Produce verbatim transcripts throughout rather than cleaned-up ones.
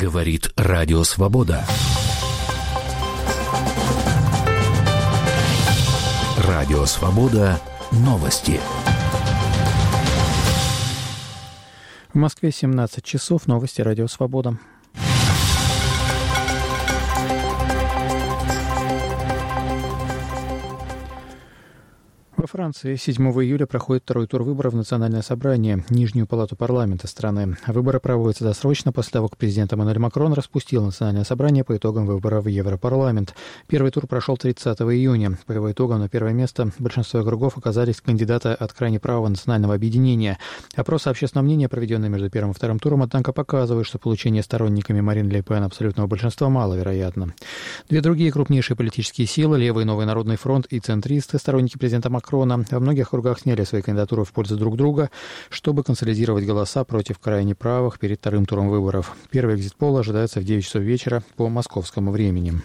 Говорит Радио Свобода. Радио Свобода. Новости. В Москве семнадцать часов. Новости Радио Свобода. Во Франции седьмого июля проходит второй тур выборов в Национальное собрание, Нижнюю палату парламента страны. Выборы проводятся досрочно после того, как президент Эммануэль Макрон распустил Национальное собрание по итогам выборов в Европарламент. Первый тур прошел тридцатого июня. По его итогам на первое место большинство округов оказались кандидаты от крайне правого национального объединения. Опросы общественного мнения, проведенные между первым и вторым туром, однако показывают, что получение сторонниками Марин Ле Пен абсолютного большинства маловероятно. Две другие крупнейшие политические силы, Левый Новый Народный фронт и центристы, сторонники президента Макрона, во многих округах сняли свои кандидатуры в пользу друг друга, чтобы консолидировать голоса против крайне правых перед вторым туром выборов. Первый экзит-пол ожидается в девять часов вечера по московскому времени.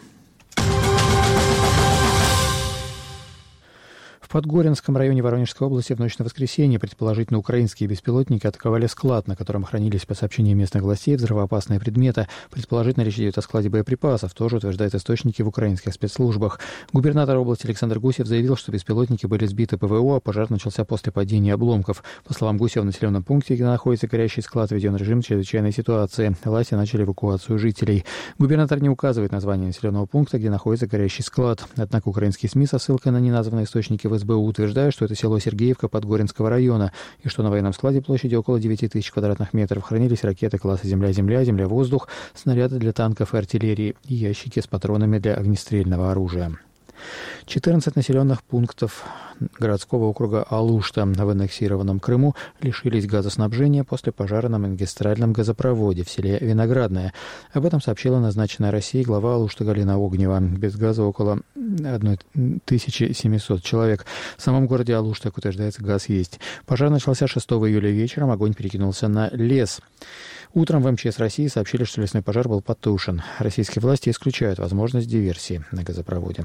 В Подгоринском районе Воронежской области в ночь на воскресенье предположительно украинские беспилотники атаковали склад, на котором хранились, по сообщениям местных властей, взрывоопасные предметы. Предположительно, речь идет о складе боеприпасов, тоже утверждают источники в украинских спецслужбах. Губернатор области Александр Гусев заявил, что беспилотники были сбиты ПВО, а пожар начался после падения обломков. По словам Гусева, в населенном пункте, где находится горящий склад, введен режим чрезвычайной ситуации. Власти начали эвакуацию жителей. Губернатор не указывает название населенного пункта, где находится горящий склад. Однако украинские СМИ со ссылкой на неназванные источники в СБУ утверждают, что это село Сергеевка Подгоринского района, и что на военном складе площадью около девять тысяч квадратных метров хранились ракеты класса «Земля-Земля», «Земля-воздух», снаряды для танков и артиллерии и ящики с патронами для огнестрельного оружия. четырнадцать населенных пунктов городского округа Алушта в аннексированном Крыму лишились газоснабжения после пожара на магистральном газопроводе в селе Виноградное. Об этом сообщила назначенная Россией глава Алушты Галина Огнева. Без газа около тысяча семьсот человек. В самом городе Алушта, как утверждается, газ есть. Пожар начался шестого июля вечером, огонь перекинулся на лес. Утром в МЧС России сообщили, что лесной пожар был потушен. Российские власти исключают возможность диверсии на газопроводе.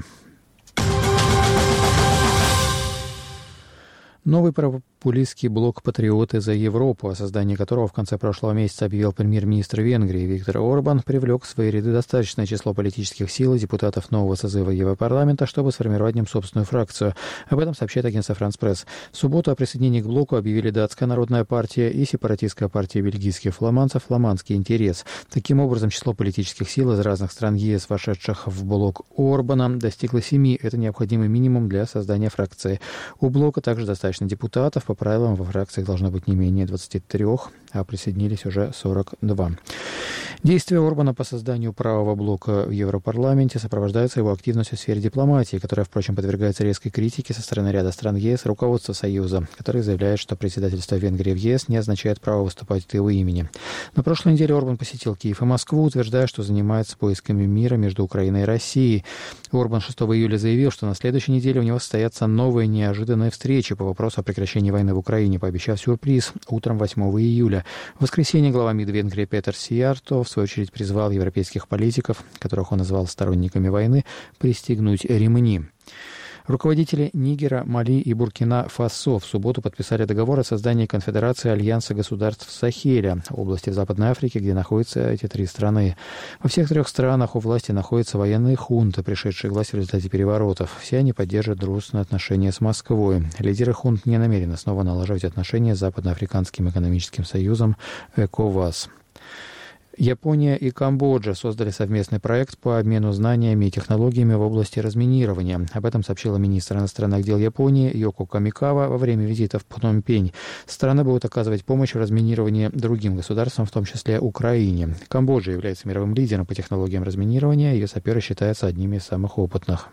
Новый популистский блок «Патриоты за Европу», о создании которого в конце прошлого месяца объявил премьер-министр Венгрии Виктор Орбан, привлек в свои ряды достаточное число политических сил и депутатов нового созыва Европарламента, чтобы сформировать в нем собственную фракцию. Об этом сообщает агентство «Франс Пресс». В субботу о присоединении к блоку объявили Датская народная партия и сепаратистская партия бельгийских фламандцев «Фламандский интерес». Таким образом, число политических сил из разных стран ЕС, вошедших в блок Орбана, достигло семи. Это необходимый минимум для создания фракции. У блока также достаточно депутатов. По правилам, во фракциях должно быть не менее двадцати трёх, а присоединились уже сорок два. Действия Орбана по созданию правого блока в Европарламенте сопровождаются его активностью в сфере дипломатии, которая, впрочем, подвергается резкой критике со стороны ряда стран ЕС и руководства Союза, который заявляет, что председательство Венгрии в ЕС не означает право выступать от его имени. На прошлой неделе Орбан посетил Киев и Москву, утверждая, что занимается поисками мира между Украиной и Россией. Орбан шестого июля заявил, что на следующей неделе у него состоятся новые неожиданные встречи по вопросу о прекращении войны в Украине, пообещав сюрприз утром восьмого июля. В воскресенье глава МИД Венгрии Петер Сиярто в свою очередь призвал европейских политиков, которых он назвал сторонниками войны, пристегнуть ремни. Руководители Нигера, Мали и Буркина-Фасо в субботу подписали договор о создании Конфедерации Альянса государств Сахеля, области в Западной Африке, где находятся эти три страны. Во всех трех странах у власти находятся военные хунты, пришедшие к власти в результате переворотов. Все они поддерживают дружественные отношения с Москвой. Лидеры хунт не намерены снова налаживать отношения с Западноафриканским экономическим союзом ЭКОВАС. Япония и Камбоджа создали совместный проект по обмену знаниями и технологиями в области разминирования. Об этом сообщила министр иностранных дел Японии Йоко Камикава во время визита в Пномпень. Страны будут оказывать помощь в разминировании другим государствам, в том числе Украине. Камбоджа является мировым лидером по технологиям разминирования, ее саперы считаются одними из самых опытных.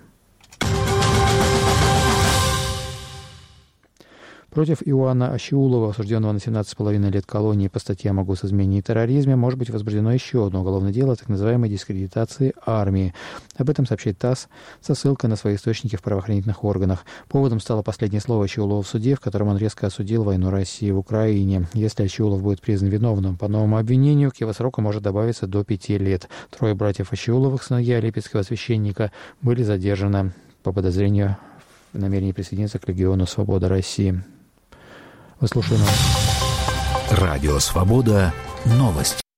Против Иоанна Ащиулова, осужденного на семнадцать с половиной лет колонии по статьям о госизмене и терроризме, может быть возбуждено еще одно уголовное дело о так называемой дискредитации армии. Об этом сообщает ТАСС со ссылкой на свои источники в правоохранительных органах. Поводом стало последнее слово Ащиулова в суде, в котором он резко осудил войну России в Украине. Если Ащиулов будет признан виновным по новому обвинению, к его сроку может добавиться до пяти лет. Трое братьев Ащиуловых, сыновья липецкого священника, были задержаны по подозрению в намерении присоединиться к Легиону Свободы России. Вы слушаете. Радио Свобода. Новости.